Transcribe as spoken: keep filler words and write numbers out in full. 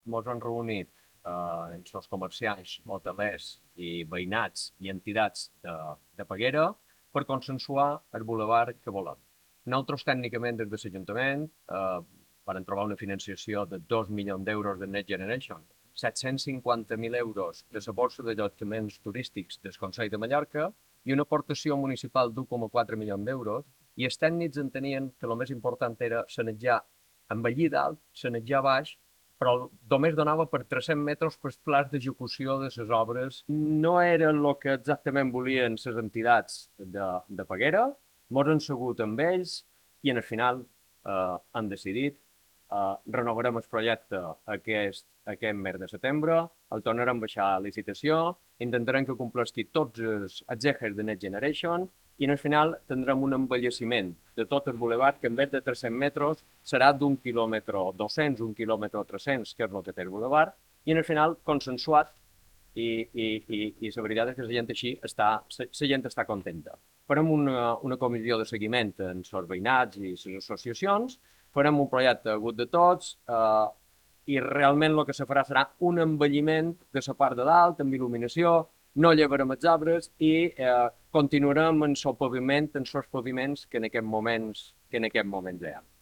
ens hem reunit eh, entre els comerciants, hotelers i veïnats i entitats de, de Peguera per consensuar el bulevard que volem. Nosaltres, tècnicament, des de l'Ajuntament, eh, varen trobar una financiació de dos milions d'euros de Next Generation, set-cents cinquanta mil euros de la borsa d'allotjaments turístics del Consell de Mallorca i una aportació municipal d'un coma quatre milions d'euros, i els tècnics entenien que el més important era sanejar envellir dalt, sanejar baix, però només donava per tres-cents metres per plans d'execució de les obres. No era el que exactament volien les entitats de, de Peguera, ens hem segut amb ells i en el final eh, han decidit eh, renovarem el projecte aquest, aquest mes de setembre, el tornarem a baixar a licitació, intentarem que compleixi tots els, els eixos de Next Generation i al final tindrem un envelliment de tot el bulevard que en vez de tres-cents metres serà d'un quilòmetre dos-cents, un quilòmetre tres-cents, que és el que té el bulevard, i al final consensuat i, i, i, i la veritat és que la gent així està, la, la gent està contenta. Farem una, una comissió de seguiment amb els veïnats i les associacions, farem un projecte agut de tots, eh, i realment el que se farà serà un embelliment de la part de dalt, amb il·luminació, no llevarem els arbres i eh, continuarem en el paviment, en els paviments que en aquest moments, que en aquest moments hi ha.